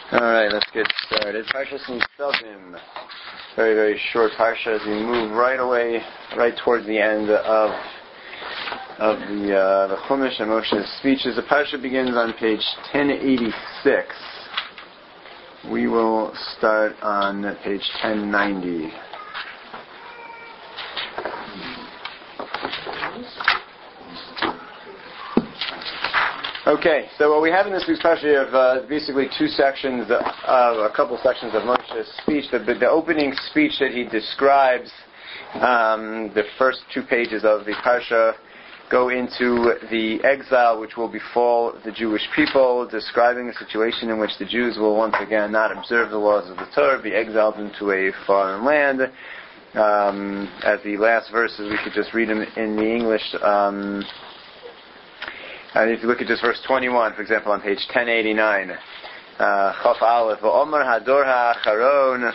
Alright, let's get started. Parshas Nitzavim. Very, very short parsha as we move right towards the end of the Chumash and Moshe's speeches. The parsha begins on page 1086. We will start on page 1090. Okay, so what we have in this week's parsha, you have basically two sections, a couple sections of Moshe's speech. The opening speech that he describes, the first 2 pages of the parsha go into the exile which will befall the Jewish people, describing a situation in which the Jews will once again not observe the laws of the Torah, be exiled into a foreign land. As the last verses, we could just read them in the English. And if you look at just verse 21, for example, on page 1089, Chaf Aleph, V'omer Hador HaAcharon,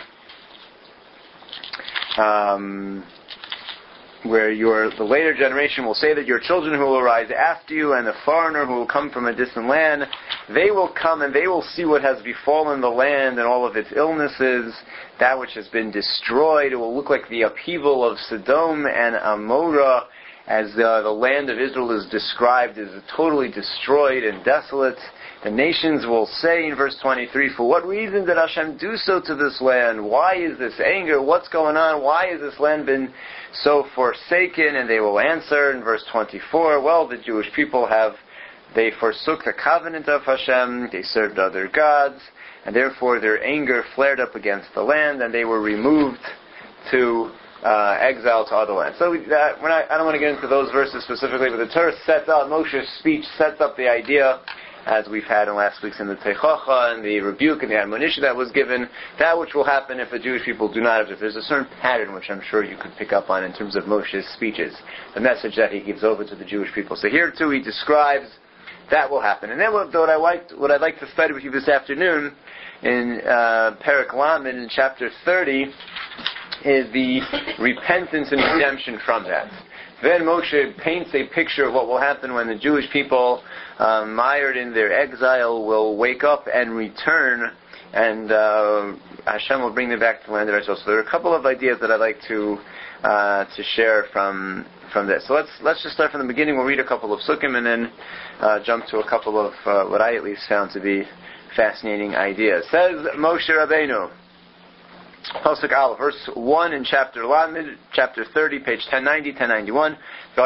where the later generation will say that your children who will arise after you and the foreigner who will come from a distant land, they will come and they will see what has befallen the land and all of its illnesses, that which has been destroyed. It will look like the upheaval of Sodom and Amorah, as the land of Israel is described as totally destroyed and desolate. The nations will say in verse 23, for what reason did Hashem do so to this land? Why is this anger? What's going on? Why has this land been so forsaken? And they will answer in verse 24, well, the Jewish people they forsook the covenant of Hashem, they served other gods, and therefore their anger flared up against the land, and they were removed to exile to other lands. So I don't want to get into those verses specifically, but the Torah sets up, Moshe's speech sets up the idea, as we've had in last week's in the Teichacha and the rebuke and the admonition that was given, that which will happen if the Jewish people do not observe. There's a certain pattern which I'm sure you could pick up on in terms of Moshe's speeches, the message that he gives over to the Jewish people. So here too he describes that will happen. And then what I'd like to study with you this afternoon in Perek Lamed in chapter 30 is the repentance and redemption from that. Then Moshe paints a picture of what will happen when the Jewish people, mired in their exile, will wake up and return, and Hashem will bring them back to the land of Israel. So there are a couple of ideas that I'd like to share from this. So let's just start from the beginning. We'll read a couple of sukkim and then jump to a couple of what I at least found to be fascinating ideas. Says Moshe Rabbeinu, Pasuk Aleph, verse 1 in chapter Lamed, chapter 30, page 1090, 1091. So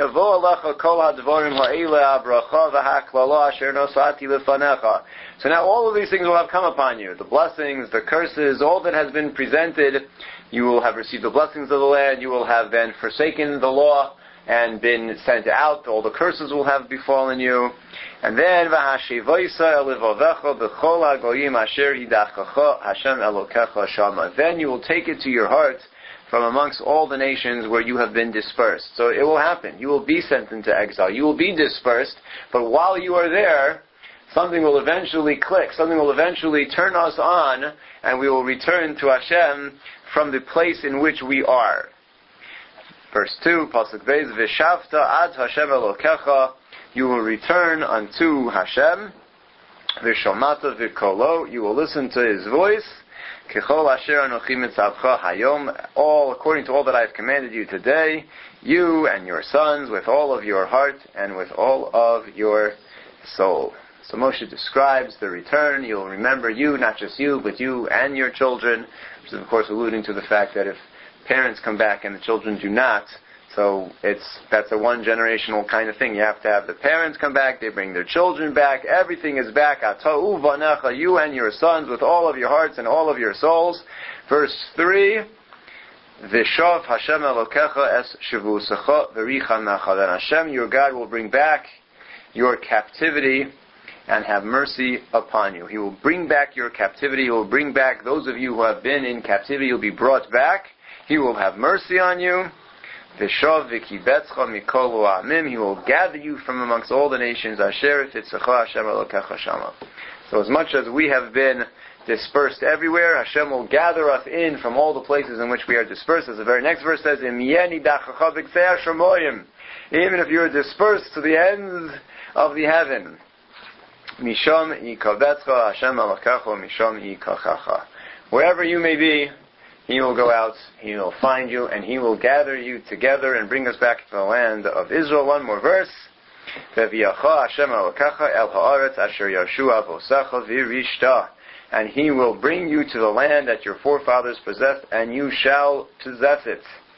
now all of these things will have come upon you. The blessings, the curses, all that has been presented. You will have received the blessings of the land. You will have then forsaken the law and been sent out. All the curses will have befallen you. And then, then you will take it to your heart from amongst all the nations where you have been dispersed. So it will happen. You will be sent into exile. You will be dispersed. But while you are there, something will eventually click. Something will eventually turn us on, and we will return to Hashem from the place in which we are. Verse 2, Pasuk Beis, V'shavta ad Hashem Elokecha, you will return unto Hashem, V'shomata v'kolo, you will listen to His voice, Kechol asher anochi mitzavcha hayom, all according to all that I have commanded you today, you and your sons, with all of your heart and with all of your soul. So Moshe describes the return. You'll remember you, not just you, but you and your children, which is of course alluding to the fact that if parents come back and the children do not, so that's a one-generational kind of thing. You have to have the parents come back, they bring their children back, everything is back. Ata'u v'anecha, you and your sons with all of your hearts and all of your souls. Verse 3, V'shav Hashem Elokecha es shavusecha v'richa mecha. Then Hashem, your God, will bring back your captivity and have mercy upon you. He will bring back your captivity. He will bring back those of you who have been in captivity. You'll be brought back. He will have mercy on you. V'shav v'kibetzcha mikol ha'amim. He will gather you from amongst all the nations. Asher titzcha Hashem Elokecha shama. So as much as we have been dispersed everywhere, Hashem will gather us in from all the places in which we are dispersed. As the very next verse says, Im yeni dachacha v'ksei hashamoyim. Even if you are dispersed to the ends of the heaven. Misham yikavetcha Hashem alakecha misham yikachacha. Wherever you may be, He will go out, He will find you, and He will gather you together and bring us back to the land of Israel. One more verse. Ve'viyacha Hashem alakecha el haaretz asher yarshu avosecha v'rishta. And He will bring you to the land that your forefathers possessed, and you shall possess it.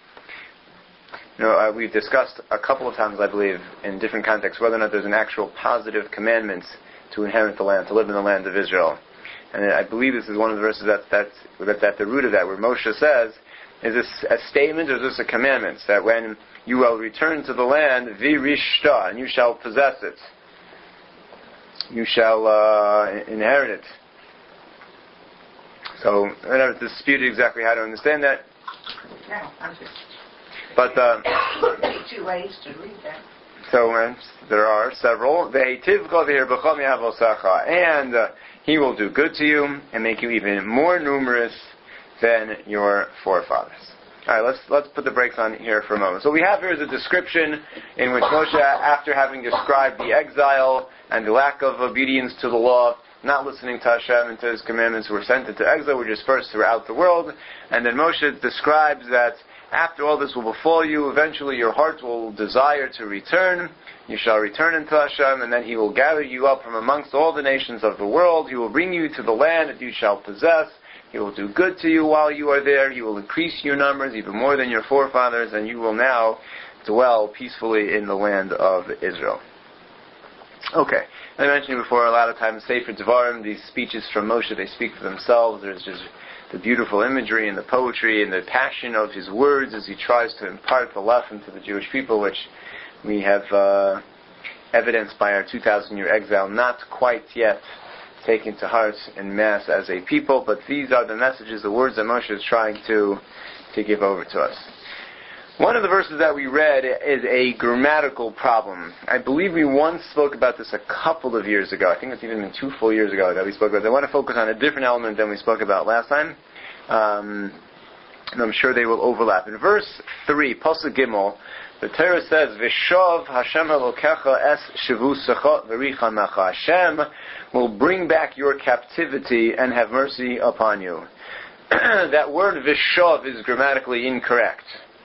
We've discussed a couple of times, I believe, in different contexts, whether or not there's an actual positive commandment to inherit the land, to live in the land of Israel. And I believe this is one of the verses that's at the root of that, where Moshe says, is this a statement or is this a commandment? That when you will return to the land, v'rishta, and you shall possess it. You shall inherit it. So, I don't dispute exactly how to understand that. No, I'm just... But two ways to read that. So there are several. And He will do good to you and make you even more numerous than your forefathers. All right, let's put the brakes on here for a moment. So we have here is a description in which Moshe, after having described the exile and the lack of obedience to the law, not listening to Hashem and to His commandments, were sent into exile, were dispersed throughout the world. And then Moshe describes that after all this will befall you, eventually your heart will desire to return. You shall return unto Hashem, and then He will gather you up from amongst all the nations of the world. He will bring you to the land that you shall possess. He will do good to you while you are there. He will increase your numbers even more than your forefathers, and you will now dwell peacefully in the land of Israel. Okay. I mentioned before, a lot of times, Sefer Devarim, these speeches from Moshe, they speak for themselves. There's just the beautiful imagery and the poetry and the passion of his words as he tries to impart the lesson to the Jewish people, which we have evidenced by our 2,000-year exile, not quite yet taken to heart en masse as a people, but these are the messages, the words that Moshe is trying to give over to us. One of the verses that we read is a grammatical problem. I believe we once spoke about this a couple of years ago. I think it's even been 2 full years ago that we spoke about it. I want to focus on a different element than we spoke about last time. And I'm sure they will overlap. In verse 3, Pasuk Gimel, the Torah says, V'shav Hashem Elokecha es shivusecha v'richamecha. Hashem will bring back your captivity and have mercy upon you. That word V'shav is grammatically incorrect.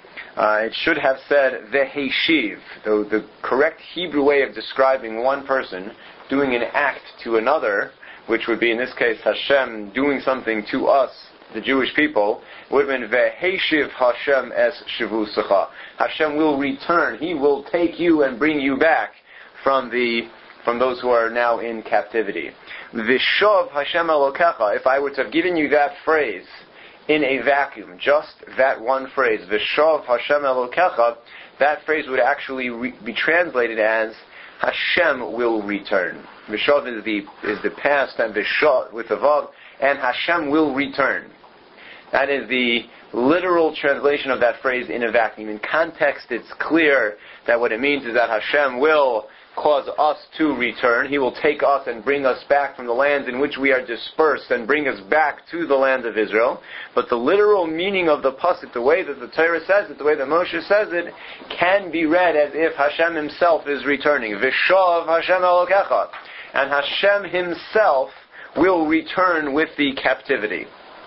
It should have said V'heshiv. The correct Hebrew way of describing one person doing an act to another, which would be in this case Hashem doing something to us, the Jewish people, would have been V'heshiv Hashem es shivusecha. Hashem will return. He will take you and bring you back from those who are now in captivity. V'shav Hashem Elokecha. If I were to have given you that phrase in a vacuum, just that one phrase, V'shav Hashem Elokecha, that phrase would actually be translated as Hashem will return. V'shav is the past, and V'shav with the vav, and Hashem will return. That is the literal translation of that phrase in a vacuum. In context, it's clear that what it means is that Hashem will cause us to return. He will take us and bring us back from the lands in which we are dispersed and bring us back to the land of Israel. But the literal meaning of the pasuk, the way that the Torah says it, the way that Moshe says it, can be read as if Hashem Himself is returning. V'shav Hashem Elokecha. And Hashem Himself will return with the captivity.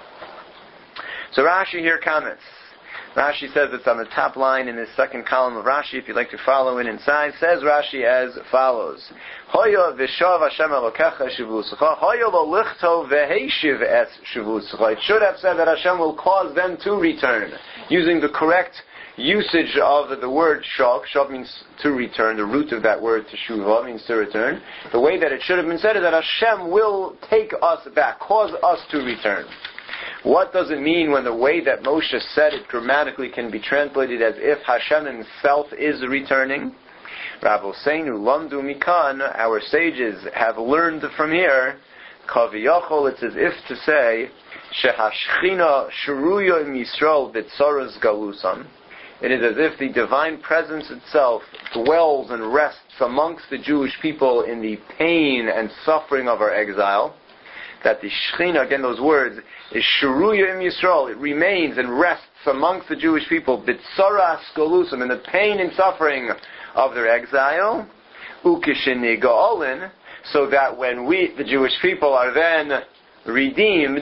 So Rashi here comments. Rashi says it's on the top line in the second column of Rashi. If you'd like to follow it inside, says Rashi as follows: Hoya v'shav Hashem Elokecha shivusecha. Hoya lo lichto v'heishiv es shivusecha. It should have said that Hashem will cause them to return, using the correct usage of the word shav. Shav means to return. The root of that word teshuvah means to return. The way that it should have been said is that Hashem will take us back, cause us to return. What does it mean when the way that Moshe said it grammatically can be translated as if Hashem Himself is returning? Rav Oseinu Lamdu Mikan, our sages have learned from here, Kaviyachol, it's as if to say, Shehashchina Sheruya Im Yisrael B'tzaras Galusam. It is as if the divine presence itself dwells and rests amongst the Jewish people in the pain and suffering of our exile. That the Shechina, again those words, is Sheruya Im Yisrael. It remains and rests amongst the Jewish people, B'tzaras Galusam, in the pain and suffering of their exile. Ukishin Nega'olin, so that when we, the Jewish people, are then redeemed,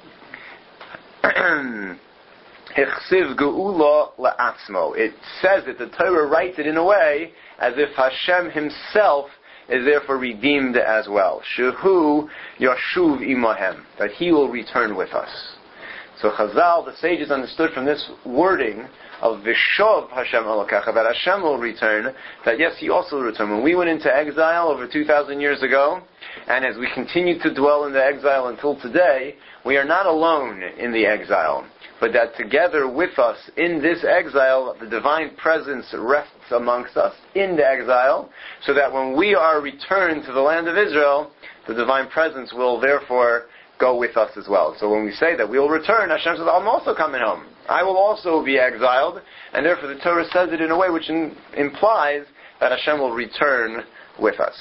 Ichsiv geula la'atzmo. It says that the Torah writes it in a way as if Hashem Himself is therefore redeemed as well. Shehu yashuv imahem, that He will return with us. So Chazal, the sages, understood from this wording of Vishov Hashem Elokecha, that Hashem will return, that yes, He also will return. When we went into exile over 2,000 years ago, and as we continue to dwell in the exile until today, we are not alone in the exile, but that together with us in this exile, the divine presence rests amongst us in the exile, so that when we are returned to the land of Israel, the divine presence will therefore go with us as well. So when we say that we will return, Hashem says, I'm also coming home. I will also be exiled, and therefore the Torah says it in a way which implies that Hashem will return with us.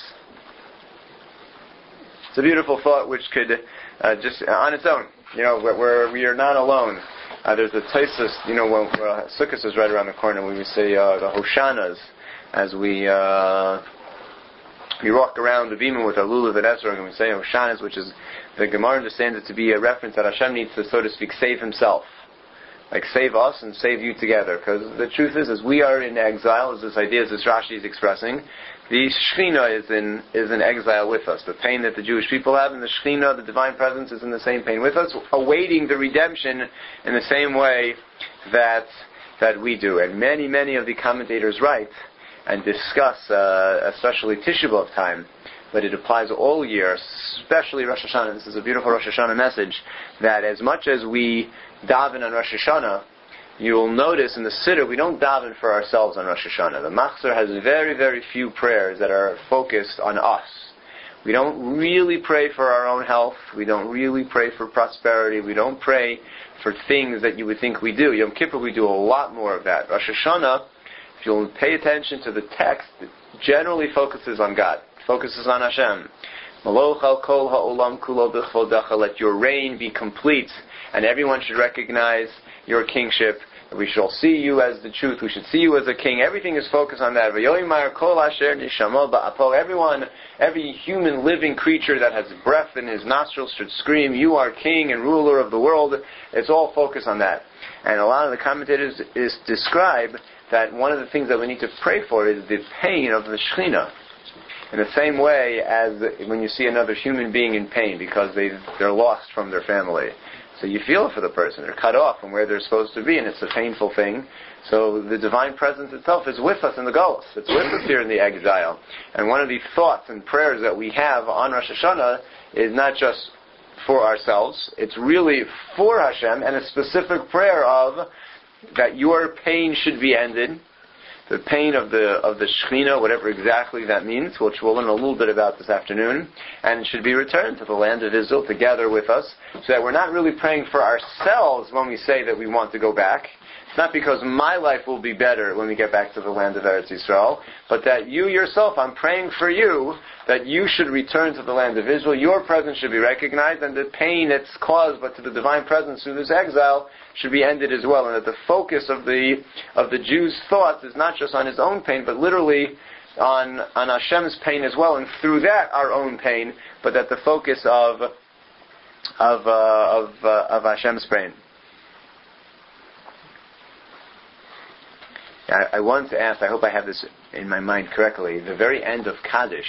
It's a beautiful thought which could, just on its own, we are not alone. There's a Tosfos, when Sukkot is right around the corner, we say the Hoshanas, as we walk around the Bima with our Lulav and Esrog, and we say Hoshanas, which is, the Gemara understands it to be a reference that Hashem needs to, so to speak, save Himself. Like save us and save you together. Because the truth is, as we are in exile, as this idea, as this Rashi is expressing, the Shekhinah is in exile with us. The pain that the Jewish people have, and the Shekhinah, the divine presence, is in the same pain with us, awaiting the redemption in the same way that we do. And many, many of the commentators write and discuss, especially Tisha B'Av time, but it applies all year, especially Rosh Hashanah. This is a beautiful Rosh Hashanah message, that as much as we daven on Rosh Hashanah, you will notice in the Siddur, we don't daven for ourselves on Rosh Hashanah. The Machzor has very, very few prayers that are focused on us. We don't really pray for our own health. We don't really pray for prosperity. We don't pray for things that you would think we do. Yom Kippur, we do a lot more of that. Rosh Hashanah, if you'll pay attention to the text, it generally focuses on God. Focuses on Hashem. Maloch al kol ha'olam kulo b'chvodecha. Let your reign be complete, and everyone should recognize your kingship. We shall see you as the truth. We should see you as a king. Everything is focused on that. Everyone, every human living creature that has breath in his nostrils should scream, you are king and ruler of the world. It's all focused on that. And a lot of the commentators describe that one of the things that we need to pray for is the pain of the Shekhinah. In the same way as when you see another human being in pain because they're lost from their family. So you feel for the person. They're cut off from where they're supposed to be, and it's a painful thing. So the divine presence itself is with us in the Golus. It's with us here in the exile. And one of the thoughts and prayers that we have on Rosh Hashanah is not just for ourselves. It's really for Hashem, and a specific prayer of that your pain should be ended. The pain of the Shekhinah, whatever exactly that means, which we'll learn a little bit about this afternoon, and should be returned to the land of Israel together with us, so that we're not really praying for ourselves when we say that we want to go back. It's not because my life will be better when we get back to the land of Eretz Yisrael, but that you yourself, I'm praying for you, that you should return to the land of Israel, your presence should be recognized, and the pain that's caused but to the divine presence through this exile should be ended as well, and that the focus of the Jew's thoughts is not just on his own pain, but literally on Hashem's pain as well, and through that our own pain, but that the focus of Hashem's pain. I want to ask, I hope I have this in my mind correctly, the very end of Kaddish,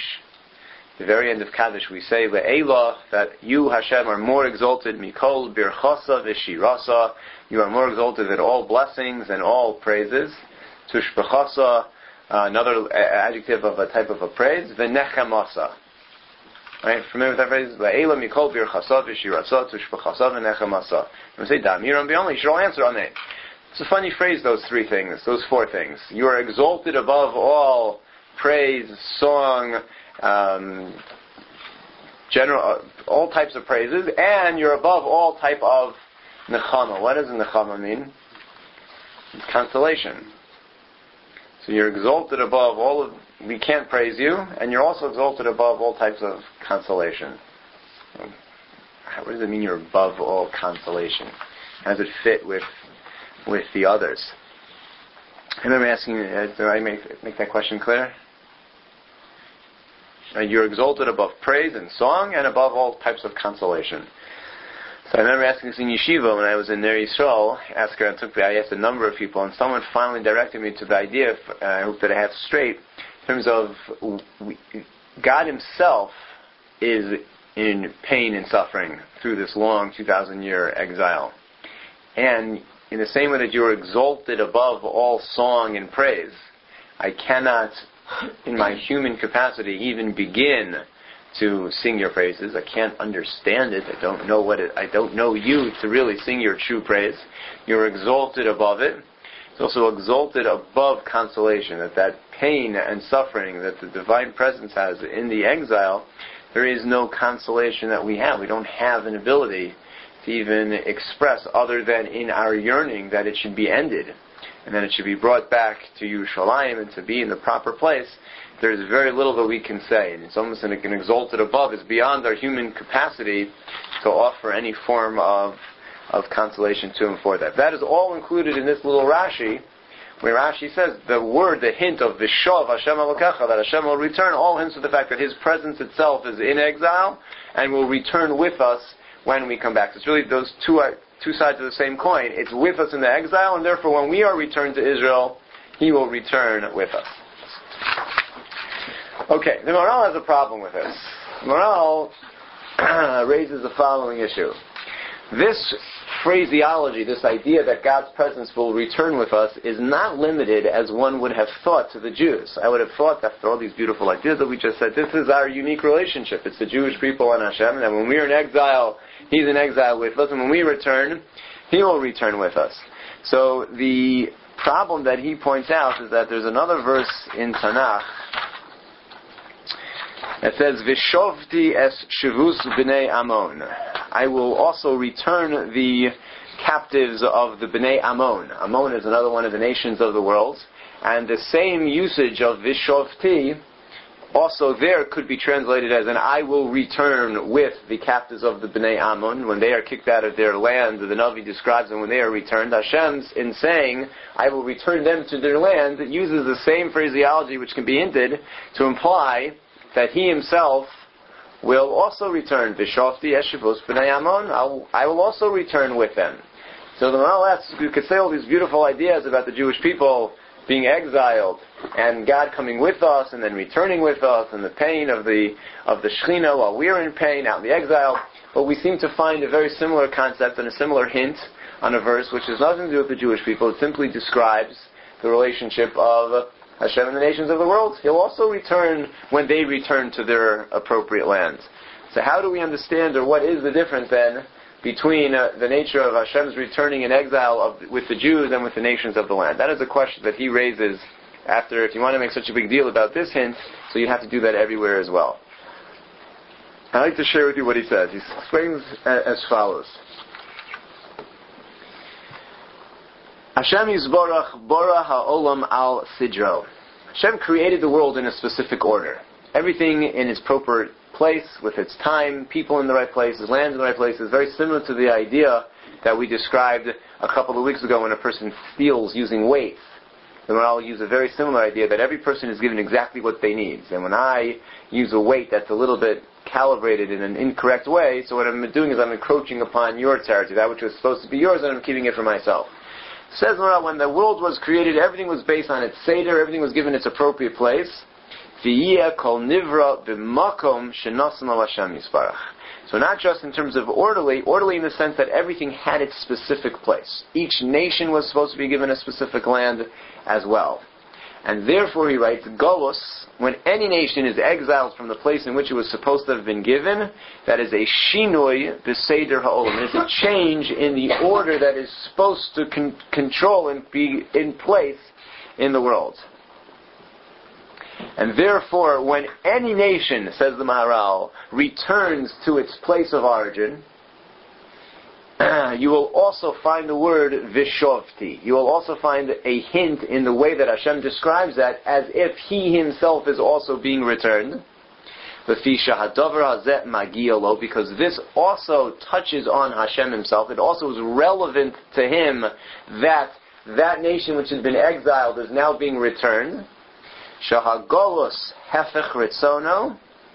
we say, Le'ela, that you, Hashem, are more exalted, Mikol birchasa v'shirasa, you are more exalted than all blessings and all praises, Tushbechasa, another adjective of a type of a praise, V'nechamasa. Right? Familiar with that phrase? Le'ela mikol birchasa v'shirasa, Tushbechasa v'nechamasa. And we say, Damiram b'yonli, you should all answer on it. It's a funny phrase, those four things. You are exalted above all praise, song, all types of praises, and you're above all type of nechama. What does nechama mean? It's consolation. So you're exalted above all of, we can't praise you, and you're also exalted above all types of consolation. What does it mean you're above all consolation? How does it fit with the others? I remember asking, did I make that question clear? You're exalted above praise and song and above all types of consolation. So I remember asking this in yeshiva when I was in Ner Yisrael. I asked a number of people, and someone finally directed me to the idea, I hope that I have straight, in terms of God Himself is in pain and suffering through this long 2,000-year exile. And in the same way that you're exalted above all song and praise, I cannot, in my human capacity, even begin to sing your praises. I can't understand it. I don't know you to really sing your true praise. You're exalted above it. It's also exalted above consolation, that pain and suffering that the divine presence has in the exile, there is no consolation that we have. We don't have an ability to even express other than in our yearning that it should be ended and that it should be brought back to Yerushalayim and to be in the proper place. There's very little that we can say, and it's almost an exalted above. It's beyond our human capacity to offer any form of consolation to Him for that. That is all included in this little Rashi, where Rashi says the hint of Vishov Hashem Elokecha, that Hashem will return, all hints to the fact that His presence itself is in exile and will return with us when we come back. So it's really those two sides of the same coin. It's with us in the exile, and therefore when we are returned to Israel, He will return with us. Okay, the Maharal has a problem with this. The Maharal raises the following issue. This phraseology, this idea that God's presence will return with us, is not limited as one would have thought to the Jews. I would have thought, after all these beautiful ideas that we just said, this is our unique relationship. It's the Jewish people and Hashem, and when we're in exile, He's in exile with us, and when we return, He will return with us. So the problem that he points out is that there's another verse in Tanakh that says, Vishovti es shivus b'nei Ammon. I will also return the captives of the B'nai Ammon. Ammon is another one of the nations of the world. And the same usage of Vishovti also there could be translated as I will return with the captives of the B'nai Ammon. When they are kicked out of their land, the Navi describes them when they are returned. Hashem's, in saying, I will return them to their land, it uses the same phraseology which can be hinted to imply that He Himself will also return. V'shavti eshivus b'nei Ammon. I will also return with them. So the Maharal asks, you could say all these beautiful ideas about the Jewish people being exiled and God coming with us and then returning with us and the pain of the Shekhinah while we are in pain out in the exile. But we seem to find a very similar concept and a similar hint on a verse which has nothing to do with the Jewish people. It simply describes the relationship of Hashem and the nations of the world. He'll also return when they return to their appropriate lands. So how do we understand, or what is the difference then between the nature of Hashem's returning in exile with the Jews and with the nations of the land? That is a question that he raises after, if you want to make such a big deal about this hint, so you have to do that everywhere as well. I'd like to share with you what he says. He explains as follows. Hashem Yisborach Bora Ha'olam Al Sidro. Hashem created the world in a specific order. Everything in its proper place, with its time, people in the right places, land in the right places, very similar to the idea that we described a couple of weeks ago when a person steals using weights. The Maharal used a very similar idea that every person is given exactly what they need. And when I use a weight that's a little bit calibrated in an incorrect way, so what I'm doing is I'm encroaching upon your territory, that which was supposed to be yours, and I'm keeping it for myself. Says Maharal, when the world was created, everything was based on its seder, everything was given its appropriate place. V'yeh kol nivra b'makom shenasan al Hashem yisbarach. So not just in terms of orderly in the sense that everything had its specific place. Each nation was supposed to be given a specific land as well. And therefore, he writes, Golus, when any nation is exiled from the place in which it was supposed to have been given, that is a shinoi b'seder ha'olam. It's a change in the order that is supposed to control and be in place in the world. And therefore, when any nation, says the Maharal, returns to its place of origin, you will also find the word vishovti. You will also find a hint in the way that Hashem describes that as if He Himself is also being returned. Because this also touches on Hashem Himself. It also is relevant to Him that nation which has been exiled is now being returned. Shahagolus hefech ritzono.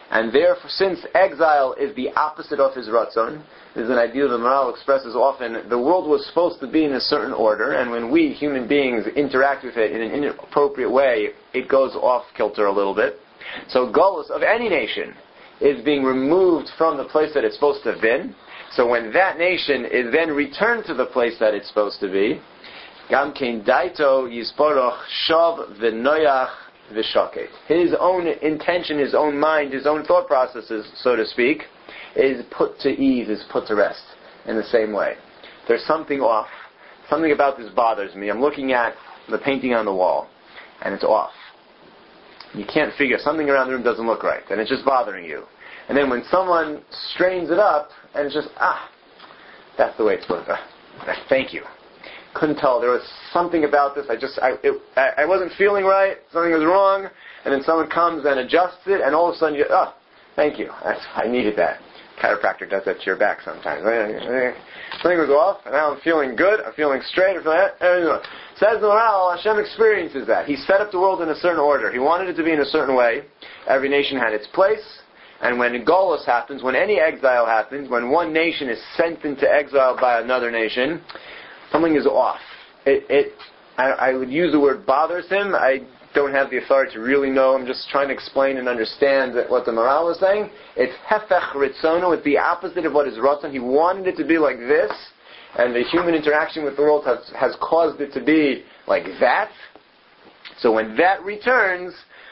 And therefore, since exile is the opposite of his ratzon, this is an idea the Maharal expresses often, the world was supposed to be in a certain order, and when we, human beings, interact with it in an inappropriate way, it goes off kilter a little bit. So Golus of any nation is being removed from the place that it's supposed to have been. So when that nation is then returned to the place that it's supposed to be, Gam kein daito yisporoch shav v'noyach v'shaket. His own intention, his own mind, his own thought processes, so to speak, is put to ease, is put to rest in the same way. There's something off. Something about this bothers me. I'm looking at the painting on the wall, and it's off. You can't figure, something around the room doesn't look right, and it's just bothering you. And then when someone strains it up, and it's just, that's the way it's supposed to be. Thank you. Couldn't tell. There was something about this. I wasn't feeling right. Something was wrong. And then someone comes and adjusts it, and all of a sudden thank you. I needed that. Chiropractor does that to your back sometimes. Something was off, and now I'm feeling good. I'm feeling straight. I'm feeling that. Says the Maharal, Hashem experiences that. He set up the world in a certain order. He wanted it to be in a certain way. Every nation had its place. And when Golus happens, when any exile happens, when one nation is sent into exile by another nation, something is off. I would use the word bothers him. I don't have the authority to really know. I'm just trying to explain and understand what the Maharal is saying. It's hefech ritzono. It's the opposite of what is ratzon. He wanted it to be like this, and the human interaction with the world has caused it to be like that. So when that returns,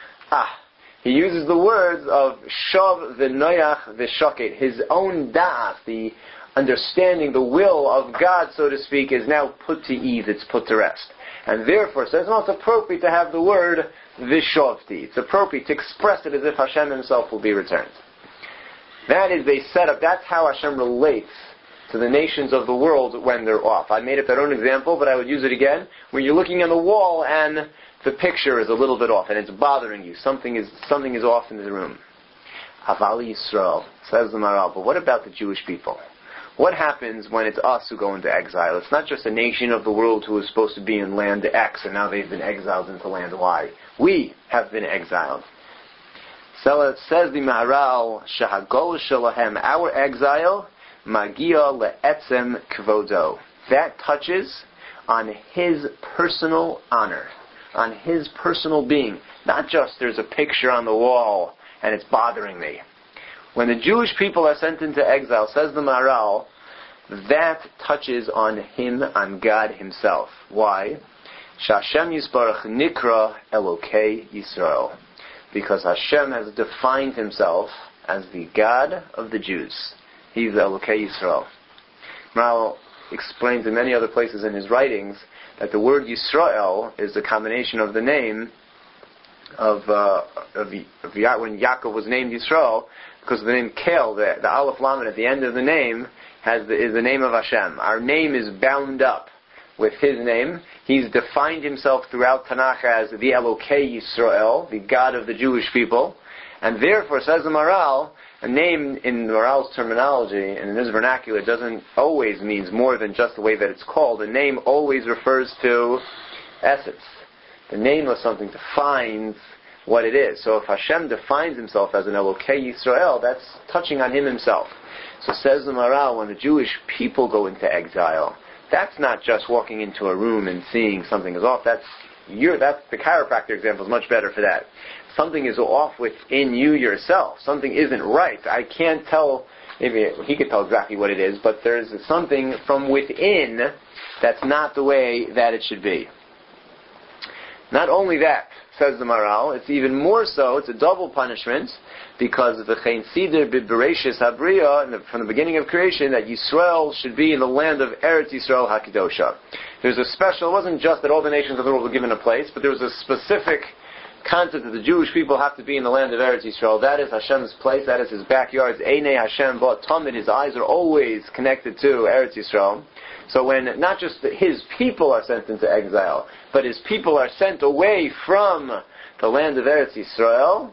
he uses the words of shav v'noyach v'shaket. His own da'as, the understanding, the will of God, so to speak, is now put to ease. It's put to rest. And therefore, says, it's appropriate to have the word vishovti. It's appropriate to express it as if Hashem himself will be returned. That is a setup. That's how Hashem relates to the nations of the world when they're off. I made up that own example, but I would use it again. When you're looking on the wall and the picture is a little bit off and it's bothering you. Something is off in the room. Aval Yisrael, says the Maharal, but what about the Jewish people? What happens when it's us who go into exile? It's not just a nation of the world who is supposed to be in land X and now they've been exiled into land Y. We have been exiled. So it says the Maharal, Shahagol Shalahem, our exile, Magia le'etzem kvodo. That touches on his personal honor, on his personal being. Not just there's a picture on the wall and it's bothering me. When the Jewish people are sent into exile, says the Maharal, that touches on him, on God himself. Why? Shashem Yisbarach Nikra Elokei Yisrael. Because Hashem has defined himself as the God of the Jews. He's Elokei Yisrael. Maharal explains in many other places in his writings that the word Yisrael is a combination of the name of when Yaakov was named Yisrael, because the name Kel, the Aleph Lamed at the end of the name, is the name of Hashem. Our name is bound up with His name. He's defined Himself throughout Tanakh as the Elokei Yisrael, the God of the Jewish people. And therefore, says the Maharal, a name in the Maharal's terminology, and in his vernacular, doesn't always means more than just the way that it's called. A name always refers to essence. The name of something defines what it is. So if Hashem defines himself as an Elokei Yisrael, that's touching on him himself. So says the Maharal, when the Jewish people go into exile, that's not just walking into a room and seeing something is off. That's the chiropractor example is much better for that. Something is off within you yourself. Something isn't right. I can't tell, maybe he could tell exactly what it is, but there's something from within that's not the way that it should be. Not only that, says the Maharal, it's even more so, it's a double punishment, because of the Chen Sider B'Bereishis Habriya, from the beginning of creation, that Yisrael should be in the land of Eretz Yisrael HaKidosha. There's a special, it wasn't just that all the nations of the world were given a place, but there was a specific concept that the Jewish people have to be in the land of Eretz Yisrael. That is Hashem's place, that is His backyard. Einei Hashem Ba'at Tamid, His eyes are always connected to Eretz Yisrael. So when not just His people are sent into exile, but His people are sent away from the land of Eretz Yisrael,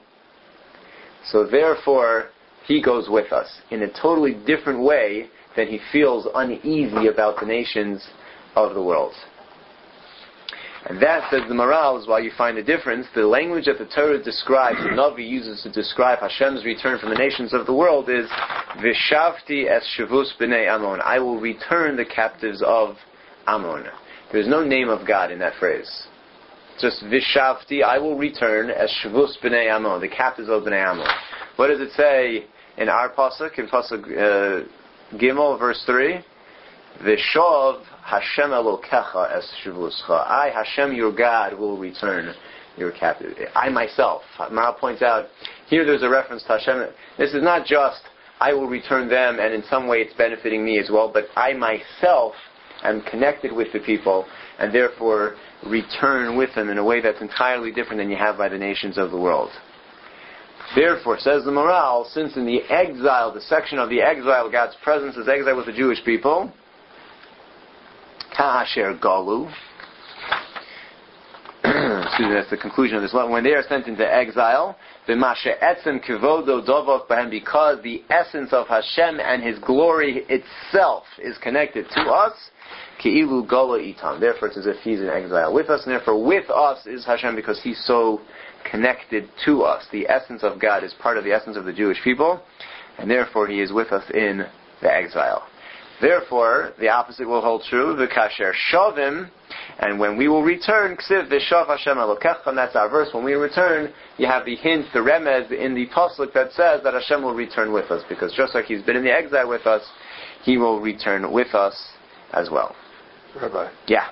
so therefore He goes with us in a totally different way than He feels uneasy about the nations of the world. And that, says the Maral, is why you find a difference. The language that the Torah describes, the Navi uses to describe Hashem's return from the nations of the world is Vishavti es shavus b'nei Ammon. I will return the captives of Ammon. There's no name of God in that phrase. Just Vishavti, I will return as shavus b'nei Ammon, the captives of b'nei Ammon. What does it say in our pasuk? In pasuk Gimel, verse 3, V'shov Hashem Elokecha es shavuscha. I, Hashem, your God, will return your captive. I myself. Maral points out, here there's a reference to Hashem. This is not just, I will return them, and in some way it's benefiting me as well, but I myself am connected with the people, and therefore return with them in a way that's entirely different than you have by the nations of the world. Therefore, says the Maral, since in the exile, the section of the exile, God's presence is exile with the Jewish people, Kahasher Galu. Excuse me, that's the conclusion of this one. When they are sent into exile, because the essence of Hashem and His glory itself is connected to us, Ki'ilu Gala Itam. Therefore, it's as if He's in exile with us, and therefore with us is Hashem because He's so connected to us. The essence of God is part of the essence of the Jewish people, and therefore He is with us in the exile. Therefore, the opposite will hold true. V'kasher shavim, and when we will return, ksiv v'shav Hashem Elokecha, and that's our verse. When we return, you have the hint, the remez in the pasuk that says that Hashem will return with us, because just like He's been in the exile with us, He will return with us as well. Rabbi. Yeah.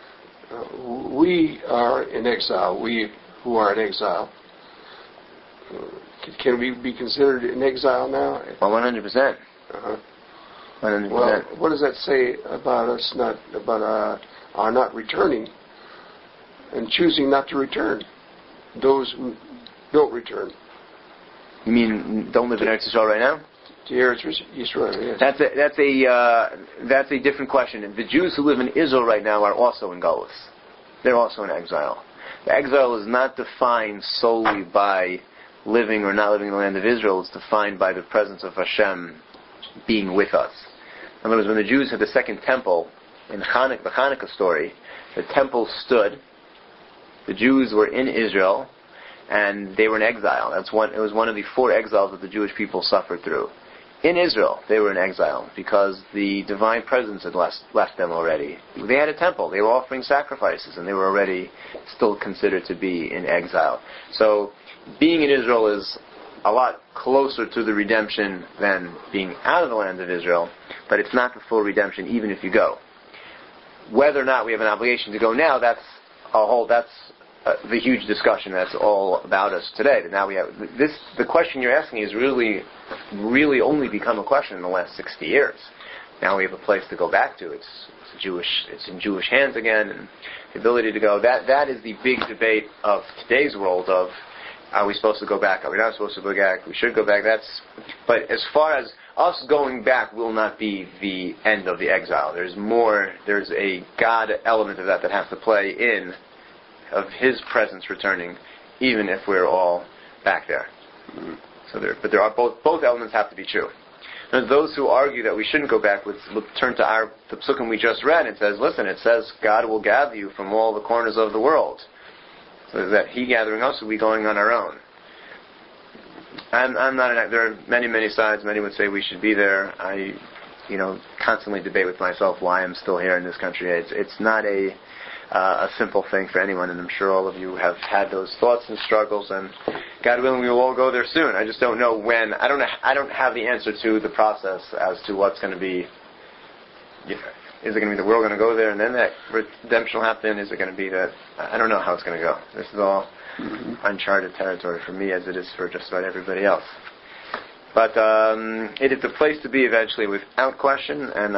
We are in exile. We who are in exile. Can we be considered in exile now? Well, 100%. 100%. Well, what does that say about us our not returning and choosing not to return? Those who don't return. You mean don't live in Eretz Yisrael right now? To Eretz Yisrael, yes. That's a different question. And the Jews who live in Israel right now are also in Galus. They're also in exile. The exile is not defined solely by living or not living in the land of Israel. It's defined by the presence of Hashem being with us. In other words, when the Jews had the second temple, in the Hanukkah story, the temple stood, the Jews were in Israel, and they were in exile. It was one of the 4 exiles that the Jewish people suffered through. In Israel, they were in exile, because the divine presence had left them already. They had a temple, they were offering sacrifices, and they were already still considered to be in exile. So, being in Israel is a lot closer to the redemption than being out of the land of Israel, but it's not the full redemption even if you go. Whether or not we have an obligation to go now, that's the huge discussion that's all about us today. That now we have this. The question you're asking is really only become a question in the last 60 years. Now we have a place to go back to. It's in Jewish hands again, and the ability to go. That is the big debate of today's world of, are we supposed to go back? Are we not supposed to go back? We should go back. But as far as us going back will not be the end of the exile. There's more. There's a God element of that has to play in, of His presence returning, even if we're all back there. But there are both elements have to be true. Now, those who argue that we shouldn't go back would turn to the psukim we just read. It says, listen, it says God will gather you from all the corners of the world. So that He gathering us will be going on our own. I'm not. There are many sides. Many would say we should be there. I, constantly debate with myself why I'm still here in this country. It's not a simple thing for anyone, and I'm sure all of you have had those thoughts and struggles. And God willing, we will all go there soon. I just don't know when. I don't have the answer to the process as to what's going to be. Is it going to be the world going to go there and then that redemption will happen? Is it going to be that? I don't know how it's going to go. This is all uncharted territory for me as it is for just about everybody else. But it is the place to be eventually without question, and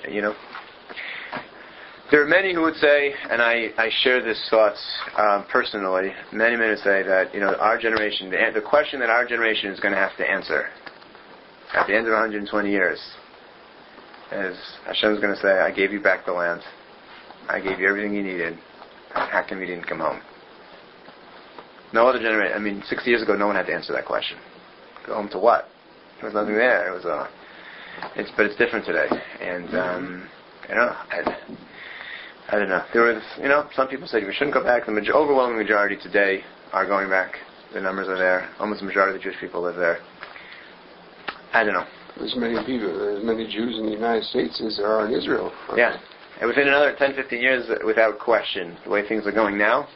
there are many who would say, and I share this thoughts personally, many would say that, our generation, the question that our generation is going to have to answer at the end of 120 years, is Hashem's going to say, I gave you back the land. I gave you everything you needed. How come you didn't come home? No other generation. 60 years ago, no one had to answer that question. Go home to what? There was nothing there. But it's different today. And, I don't know. There was, some people said we shouldn't go back. The overwhelming majority today are going back. The numbers are there. Almost the majority of the Jewish people live there. I don't know. There's many Jews in the United States as there are in Israel. Yeah. And within another 10, 15 years, without question, the way things are going now,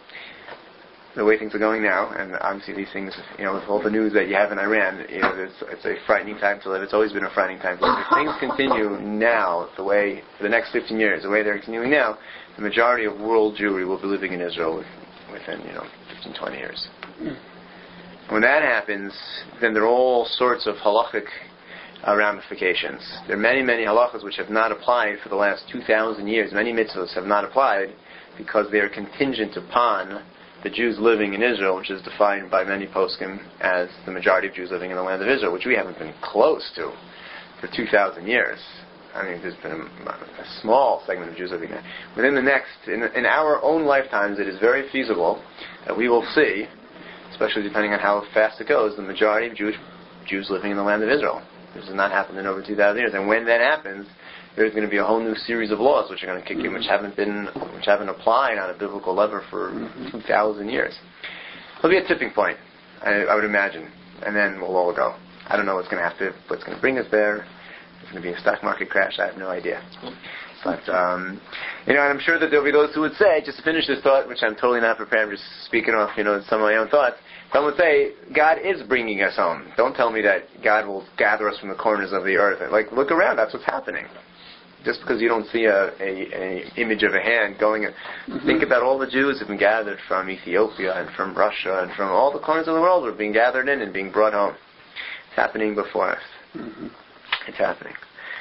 and obviously these things, with all the news that you have in Iran, it's a frightening time to live. It's always been a frightening time to live. If things continue now, for the next 15 years, the way they're continuing now, the majority of world Jewry will be living in Israel within, 15, 20 years. When that happens, then there are all sorts of halachic ramifications. There are many, many halachas which have not applied for the last 2,000 years. Many mitzvahs have not applied because they are contingent upon the Jews living in Israel, which is defined by many poskim as the majority of Jews living in the land of Israel, which we haven't been close to for 2,000 years. I mean, there's been a small segment of Jews living there. Within the next, in our own lifetimes, it is very feasible that we will see, especially depending on how fast it goes, the majority of Jews living in the land of Israel. This has not happened in over 2,000 years. And when that happens, there's going to be a whole new series of laws which are going to kick in, which haven't applied on a biblical level for 2,000 years. There'll be a tipping point, I would imagine, and then we'll all go. I don't know what's going to bring us there. It's going to be a stock market crash. I have no idea. But and I'm sure that there'll be those who would say, just to finish this thought, which I'm totally not prepared, I'm just speaking off, some of my own thoughts. Some would say, God is bringing us home. Don't tell me that God will gather us from the corners of the earth. Look around. That's what's happening. Just because you don't see a image of a hand going, think about all the Jews who have been gathered from Ethiopia and from Russia and from all the corners of the world who are being gathered in and being brought home. It's happening before us. Mm-hmm. It's happening.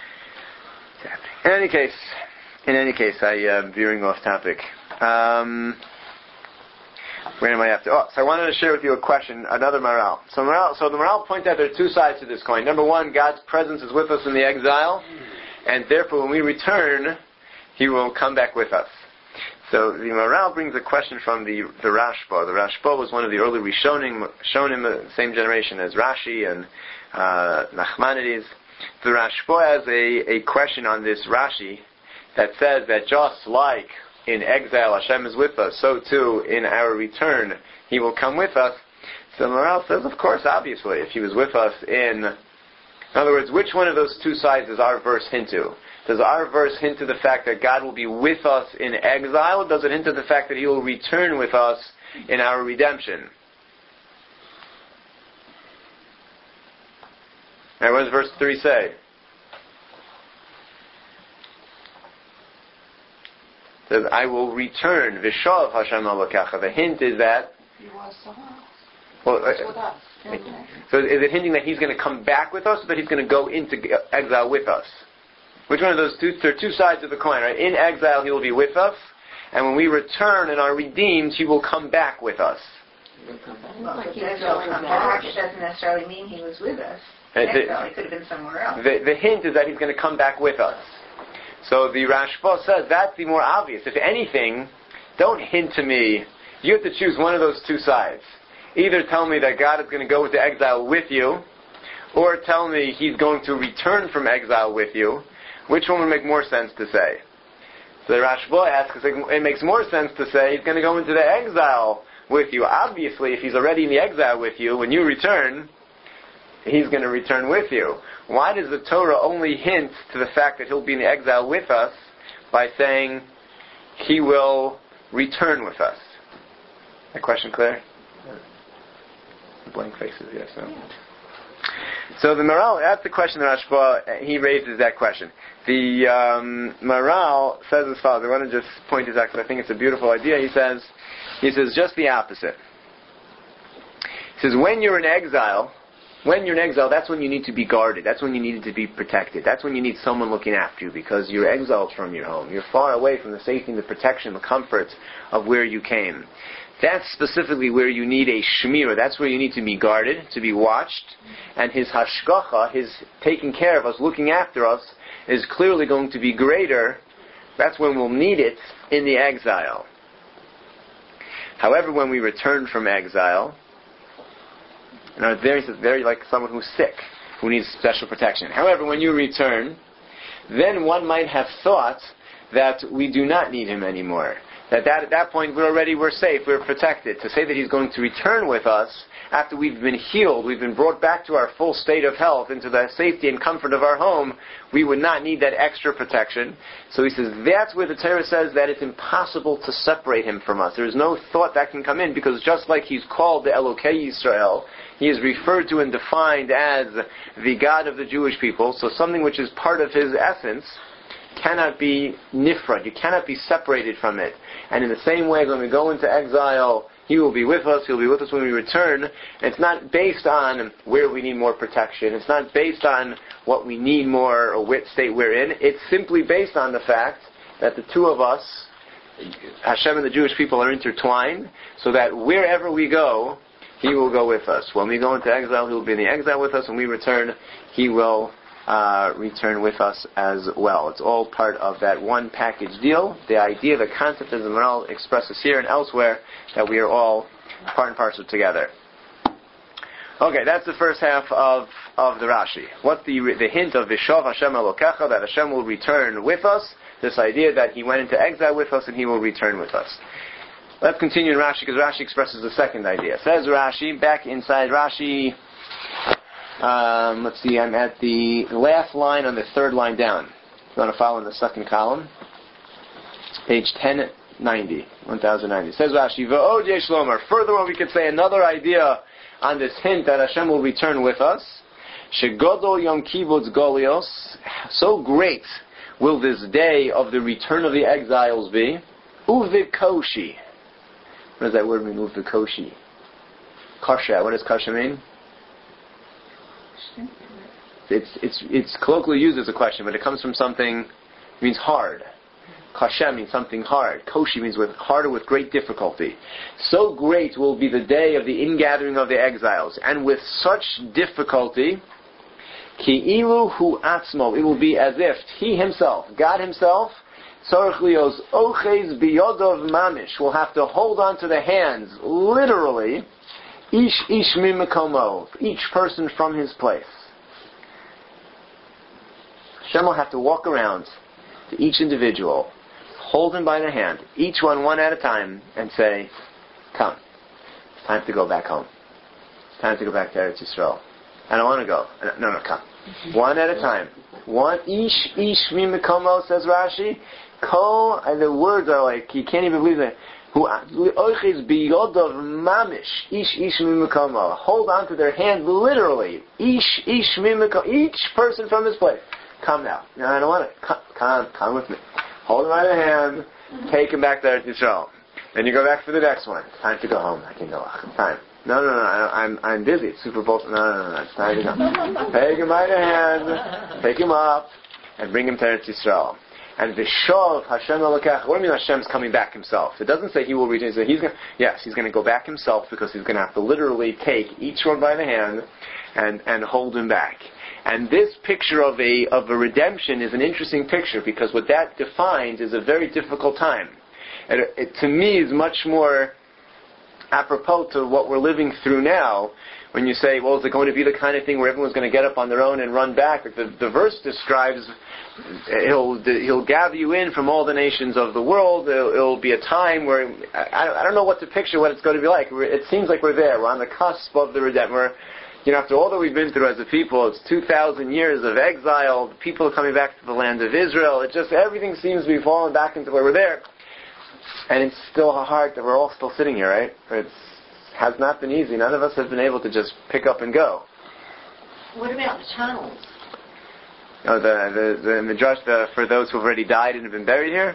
In any case, I am veering off topic. Where am I up to? So I wanted to share with you a question, another Maral. So the Maral points out there are two sides to this coin. Number one, God's presence is with us in the exile, and therefore when we return, He will come back with us. So the Maral brings a question from the Rashba. The Rashba was one of the early Rishonim, shown in the same generation as Rashi and Nachmanides. The Rashba has a question on this Rashi that says that just like in exile Hashem is with us, so too in our return He will come with us. So Maral says, of course, obviously, if He was with us in other words, which one of those two sides does our verse hint to? Does our verse hint to the fact that God will be with us in exile, or does it hint to the fact that He will return with us in our redemption? Now, what does verse 3 say? It says, I will return, Vishav Hashem Elokecha. The hint is that He was somewhere else. Well, with us. so is it hinting that He's going to come back with us, or that He's going to go into exile with us? Which one of those two? There are two sides of the coin, right? In exile He will be with us, and when we return and are redeemed, He will come back with us. Well, if He doesn't come back, it doesn't necessarily mean He was with us. He could have been somewhere else. The hint is that He's going to come back with us. So the Rashba says that's the more obvious. If anything, don't hint to me. You have to choose one of those two sides. Either tell me that God is going to go into exile with you, or tell me He's going to return from exile with you. Which one would make more sense to say? So the Rashba asks, it makes more sense to say He's going to go into the exile with you. Obviously, if He's already in the exile with you, when you return, He's going to return with you. Why does the Torah only hint to the fact that He'll be in the exile with us by saying He will return with us? That question clear? Blank faces, yes. No. So the Maral, that's the question that Rashba, he raises that question. The Maral says as follows. I want to just point this out because I think it's a beautiful idea. He says just the opposite. He says when you're in exile, that's when you need to be guarded. That's when you need to be protected. That's when you need someone looking after you because you're exiled from your home. You're far away from the safety, the protection, the comfort of where you came. That's specifically where you need a shmira. That's where you need to be guarded, to be watched. And His hashgacha, His taking care of us, looking after us, is clearly going to be greater. That's when we'll need it in the exile. However, when we return from exile, it's very like someone who's sick, who needs special protection. However, when you return, then one might have thought that we do not need him anymore. That at that point we're safe, we're protected. To say that he's going to return with us after we've been healed, we've been brought back to our full state of health, into the safety and comfort of our home, we would not need that extra protection. So he says that's where the Torah says that it's impossible to separate him from us. There's no thought that can come in, because just like he's called the Elokei Yisrael, he is referred to and defined as the God of the Jewish people, so something which is part of his essence cannot be nifrad. You cannot be separated from it. And in the same way, when we go into exile, he will be with us. He'll be with us when we return. It's not based on where we need more protection. It's not based on what we need more or what state we're in. It's simply based on the fact that the two of us, Hashem and the Jewish people, are intertwined, so that wherever we go, he will go with us. When we go into exile, he will be in the exile with us. When we return, he will return with us as well. It's all part of that one package deal. The idea, the concept, as the Maharal expresses here and elsewhere, that we are all part and parcel together. Okay, that's the first half of the Rashi. What's the hint of Vishav Hashem Elokecha, that Hashem will return with us? This idea that he went into exile with us and he will return with us. Let's continue in Rashi, because Rashi expresses the second idea. Says Rashi, back inside Rashi, let's see, I'm at the last line on the third line down. If you want to follow in the second column, page 1090, 1090. Says Rashi, V'od yesh lomar. Furthermore, we could say another idea on this hint that Hashem will return with us. Shegodol Yom Kibbutz Golios. So great will this day of the return of the exiles be. Uvikoshi. What does that word mean, uvikoshi? Kasha. What does kasha mean? It's colloquially used as a question, but it comes from something, it means hard. Kasha means something hard. Koshi means harder, with great difficulty. So great will be the day of the ingathering of the exiles, and with such difficulty, ki'ilu hu atzmo, it will be as if he himself, God himself, tzarich lios ochez biyodov mamish, will have to hold on to the hands, literally, ish mimakomo, each person from his place. Hashem will have to walk around to each individual, hold him by the hand, each one at a time, and say, come, it's time to go back home. It's time to go back to Eretz Yisrael. I don't want to go. No, come. One at a time. One, ish mimakomo, says Rashi. Ko, and the words are like, you can't even believe it. Hold on to their hand, literally. Each person from his place. Come now. No, I don't want it. Come with me. Hold him by the hand. Take him back to Eretz Yisrael. Then you go back for the next one. It's time to go home. I can go. Time. No. I'm busy. It's Super Bowl. No. It's time to go. Take him by the hand. Take him up and bring him to Eretz Yisrael. And Vishav Hashem Elokech. What do you mean Hashem's coming back himself? It doesn't say he will return. He's going to go back himself, because he's going to have to literally take each one by the hand and hold him back. And this picture of a redemption is an interesting picture, because what that defines is a very difficult time. It to me is much more apropos to what we're living through now. When you say, well, is it going to be the kind of thing where everyone's going to get up on their own and run back? The verse describes, he'll gather you in from all the nations of the world. It'll be a time where, I don't know what to picture, what it's going to be like. It seems like we're there. We're on the cusp of the redemption. After all that we've been through as a people, it's 2,000 years of exile, people are coming back to the land of Israel. Everything seems to be falling back into where we're there. And it's still hard that we're all still sitting here, right? It has not been easy. None of us have been able to just pick up and go. What about the tunnels? The midrash for those who have already died and have been buried here?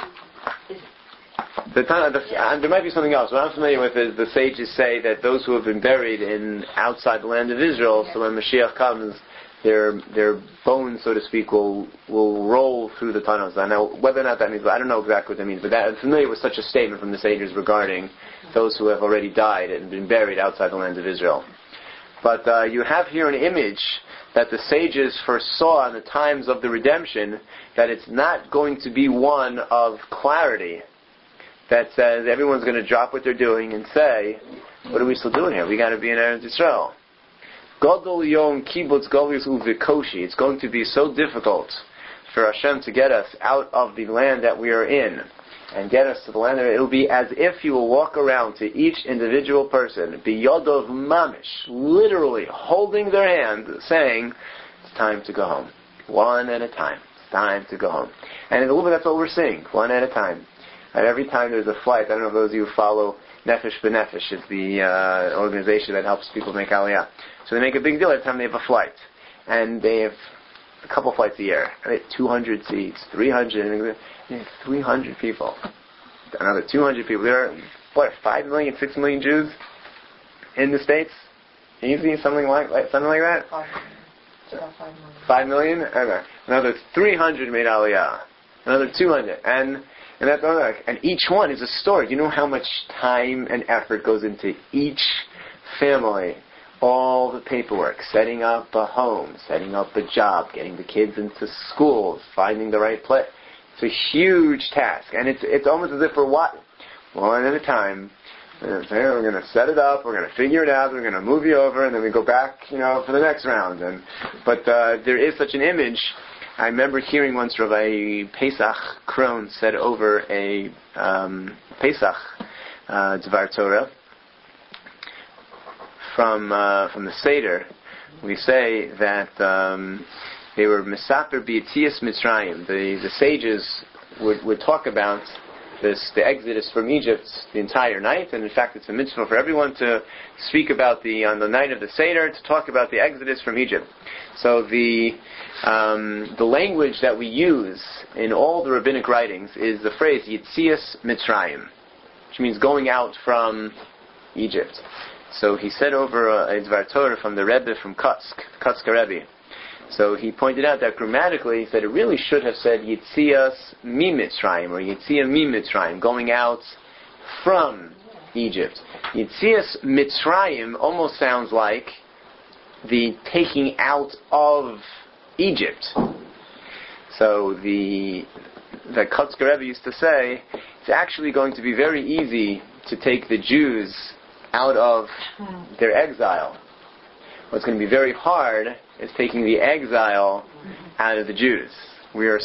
There might be something else. What I'm familiar with is the sages say that those who have been buried outside the land of Israel, so when Mashiach comes, their bones, so to speak, will roll through the tunnels. I know whether or not that means, I don't know exactly what that means, but I'm familiar with such a statement from the sages regarding those who have already died and been buried outside the land of Israel. But you have here an image that the sages foresaw in the times of the redemption, that it's not going to be one of clarity, that says everyone's going to drop what they're doing and say, what are we still doing here? We got to be in Eretz Yisrael. Gadol Yom Kibbutz Golios Uvikoshi. It's going to be so difficult for Hashem to get us out of the land that we are in and get us to the land that it will be as if He will walk around to each individual person, biyodov mamish, literally holding their hand, saying, it's time to go home. One at a time. It's time to go home. And in a little bit that's what we're seeing, one at a time. And every time there's a flight, I don't know if those of you who follow Nefesh B'Nefesh, is the organization that helps people make Aliyah. So they make a big deal every time they have a flight. And they have a couple flights a year. 200 seats, 300, 300 people. Another 200 people. There are, 5 million, 6 million Jews in the States? Easy, something like that? 5 million? Okay. Another 300 made Aliyah. Another 200. And that's all. And each one is a story. You know how much time and effort goes into each family. All the paperwork, setting up a home, setting up a job, getting the kids into schools, finding the right place. It's a huge task. And it's almost as if we're one at a time. We're going to set it up, we're going to figure it out, we're going to move you over, and then we go back, for the next round. But there is such an image. I remember hearing once Rabbi Pesach Krohn said over a Pesach Dvar Torah from the Seder. We say that they were Mesaper B'Yetzias Mitzrayim. The sages would talk about the exodus from Egypt the entire night, and in fact it's a mitzvah for everyone to speak about on the night of the Seder, to talk about the exodus from Egypt. So the language that we use in all the rabbinic writings is the phrase Yetzias Mitzrayim, which means going out from Egypt. So he said over a Dvar Torah from the Rebbe from Kutsk Rebbe. So he pointed out that grammatically, he said it really should have said Yetzias Mi Mitzrayim, or Yetzia Mi Mitzrayim, going out from Egypt. Yetzias Mitzrayim almost sounds like the taking out of Egypt. So the Kutsk Rebbe used to say, it's actually going to be very easy to take the Jews out of their exile. What's going to be very hard is taking the exile out of the Jews. We are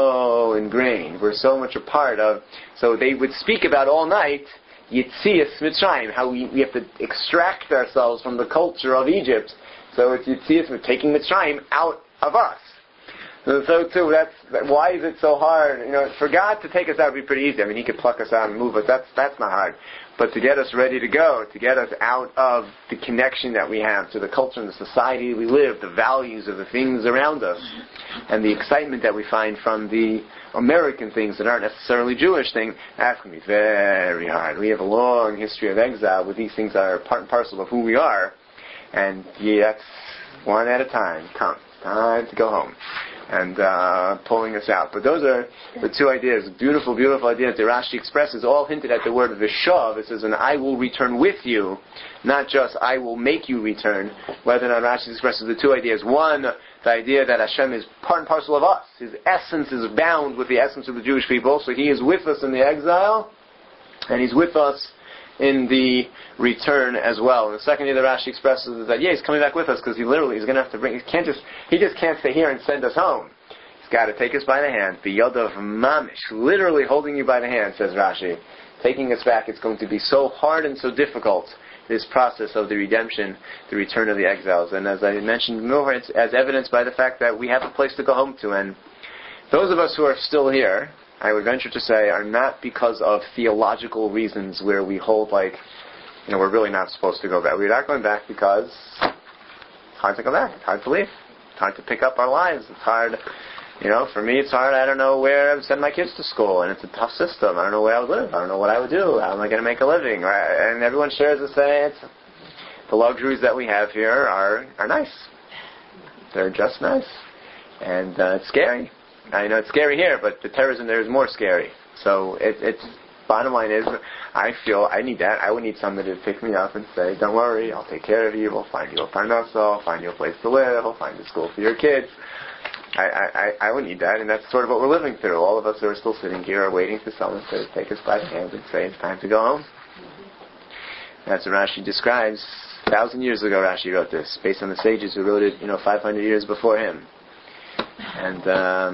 so ingrained. We're so much a part of... So they would speak about all night, Yetzias Mitzrayim, how we have to extract ourselves from the culture of Egypt. So it's Yetzias, we're taking Mitzrayim out of us. So too, why is it so hard? For God to take us out would be pretty easy. I mean, He could pluck us out and move us. That's not hard. But to get us ready to go, to get us out of the connection that we have to the culture and the society we live, the values of the things around us, and the excitement that we find from the American things that aren't necessarily Jewish things, that's going to be very hard. We have a long history of exile with these things that are part and parcel of who we are. And that's one at a time. Come, time to go home. And pulling us out. But those are the two ideas, beautiful, beautiful ideas that Rashi expresses, all hinted at the word Vishav. It says, and I will return with you, not just I will make you return. Whether or not Rashi expresses the two ideas. One, the idea that Hashem is part and parcel of us. His essence is bound with the essence of the Jewish people. So He is with us in the exile, and He's with us in the return as well. And the second idea that Rashi expresses is that, He's coming back with us because He's going to have to bring, He just can't stay here and send us home. He's got to take us by the hand. B'yodav mamish, literally holding you by the hand, says Rashi. Taking us back, it's going to be so hard and so difficult, this process of the redemption, the return of the exiles. And as I mentioned before, it's as evidenced by the fact that we have a place to go home to. And those of us who are still here, I would venture to say, are not because of theological reasons where we hold we're really not supposed to go back. We're not going back because it's hard to go back. It's hard to leave. It's hard to pick up our lives. It's hard, for me it's hard. I don't know where I would send my kids to school, and it's a tough system. I don't know where I would live. I don't know what I would do. How am I going to make a living? Right? And everyone shares the same. The luxuries that we have here are nice. They're just nice. And it's scary. I know it's scary here, but the terrorism there is more scary. So it's bottom line is, I feel I need that. I would need somebody to pick me up and say, don't worry, I'll take care of you. We'll find you a parnasa. I'll find you a place to live. I'll find a school for your kids. I would need that, and that's sort of what we're living through. All of us who are still sitting here are waiting for someone to take us by the hand and say, it's time to go home. That's what Rashi describes. 1,000 years ago Rashi wrote this, based on the sages who wrote it, 500 years before him. And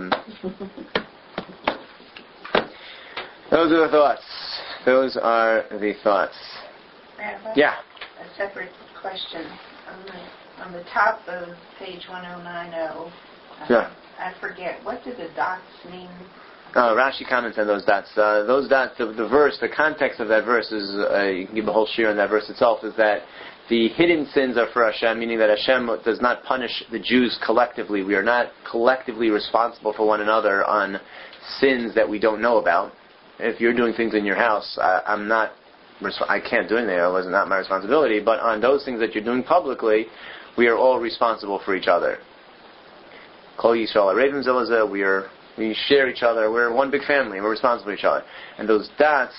those are the thoughts. Those are the thoughts. Rabbi, Yeah. A separate question. On the top of page 1090, Yeah. I forget, what do the dots mean? Rashi comments on those dots. Those dots, the verse, the context of that verse is, you can give a whole shir on that verse itself, is that the hidden sins are for Hashem, meaning that Hashem does not punish the Jews collectively. We are not collectively responsible for one another on sins that we don't know about. If you're doing things in your house, I can't do anything. It was not my responsibility. But on those things that you're doing publicly, we are all responsible for each other. Kol Yisrael Arevim Zelazeh, we share each other. We're one big family. We're responsible for each other. And those dots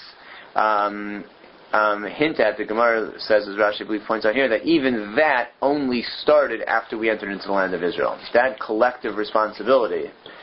hint at, the Gemara says, as Rashi I believe points out here, that even that only started after we entered into the land of Israel. That collective responsibility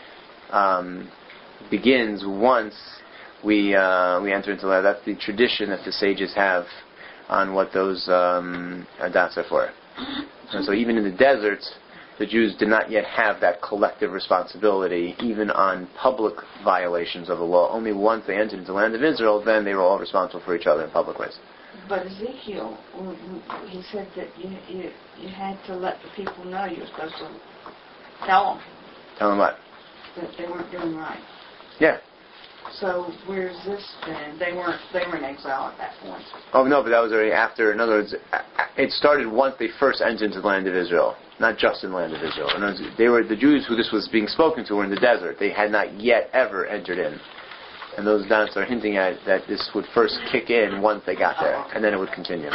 begins once we enter into the land. That's the tradition that the sages have on what those dots are for. And so even in the deserts, the Jews did not yet have that collective responsibility, even on public violations of the law. Only once they entered into the land of Israel, then they were all responsible for each other in public ways. But Ezekiel, he said that you had to let the people know. You were supposed to tell them. Tell them what? That they weren't doing right. Yeah. So where's this then? They were in exile at that point. Oh no, but that was already after. In other words, it started once they first entered into the land of Israel, not just in the land of Israel. In other words, they were the Jews who this was being spoken to were in the desert. They had not yet ever entered in, and those dots are hinting at that this would first kick in once they got there, and then it would continue.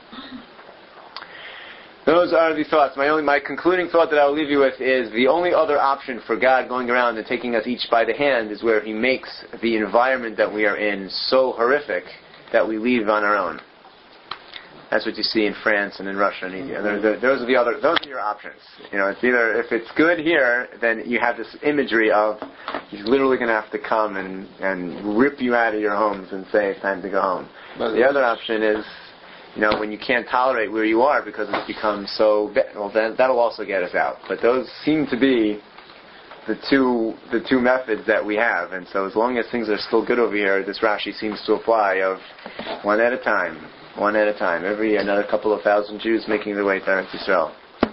Those are the thoughts. My concluding thought that I will leave you with is the only other option for God going around and taking us each by the hand is where He makes the environment that we are in so horrific that we leave on our own. That's what you see in France and in Russia and India. Those are your options. It's either, if it's good here, then you have this imagery of He's literally going to have to come and rip you out of your homes and say it's time to go home. The other option is, when you can't tolerate where you are because it's become so, well, then that'll also get us out. But those seem to be the two methods that we have. And so as long as things are still good over here, this Rashi seems to apply of one at a time. Every another couple of thousand Jews making their way to Eretz Yisrael.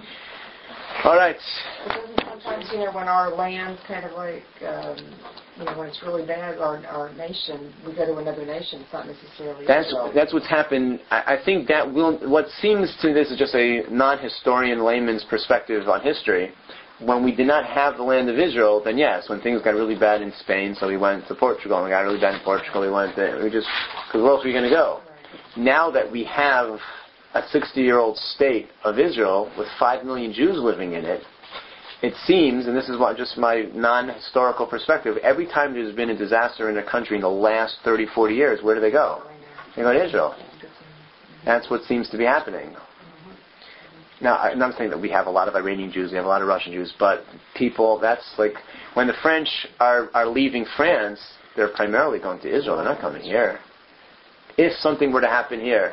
All right. Sometimes, when our land's kind of like, when it's really bad, our nation, we go to another nation. It's not necessarily Israel. That's what's happened. I think that what seems to this is just a non-historian layman's perspective on history. When we did not have the land of Israel, then yes, when things got really bad in Spain, so we went to Portugal. And we got really bad in Portugal, because where else were we going to go? Now that we have a 60-year-old state of Israel with 5 million Jews living in it, it seems, and this is just my non-historical perspective, every time there's been a disaster in a country in the last 30, 40 years, where do they go? They go to Israel. That's what seems to be happening. Now, I'm not saying that we have a lot of Iranian Jews, we have a lot of Russian Jews, but people, that's like, when the French are leaving France, they're primarily going to Israel, they're not coming here. If something were to happen here,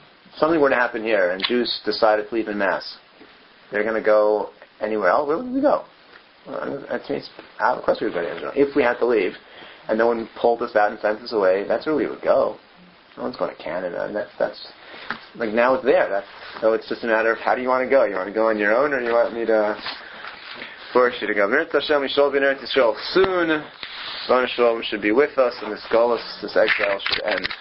and Jews decided to leave en masse, they're going to go anywhere else. Where would we go? Of course we would go to Israel. If we had to leave, and no one pulled us out and sent us away, that's where we would go. No one's going to Canada, and that's like now it's there. So it's just a matter of how do you want to go? You want to go on your own, or you want me to force you to go? Mirz Hashem, we shall be in Eretz Yisrael soon. Ron Shalom should be with us, and this exile should end.